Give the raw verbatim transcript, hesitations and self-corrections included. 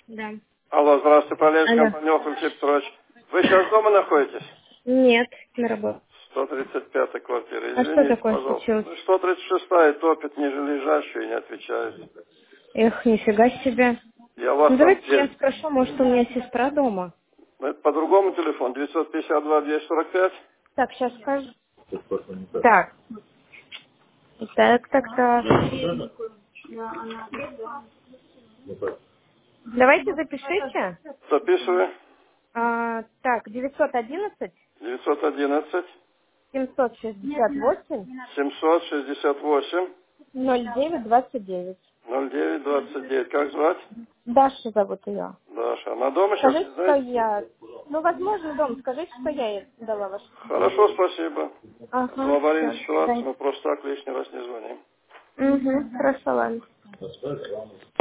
Да. Алло, здравствуйте, управляющая Алло. компания Алексей Петрович. Вы сейчас дома находитесь? Нет, на работе. сто тридцать пятая квартира. А что Извините, такое пожалуйста. случилось? Ну, сто тридцать шестая топит ниже лежащую и не отвечает. Эх, нифига себе. Я вас Ну там давайте я где? спрошу, может у меня сестра дома. Ну, это по другому телефону. девятьсот пятьдесят два двести сорок пять. Так, сейчас скажу. Так, так, так, так. Давайте запишите. Записываю. А, так, девятьсот одиннадцать девятьсот одиннадцать семьсот шестьдесят восемь семьсот шестьдесят восемь ноль девять двадцать девять. ноль девять двадцать девять. Как звать? Даша зовут ее. Даша. Она дома сейчас, Скажите, не что знаете? я... Ну, возможно, дом. Скажите, что я ей дала ваш телефон. Хорошо, спасибо. В Ага, аварийной все. ситуации мы просто так лишний раз не звоним. Угу, хорошо, ладно.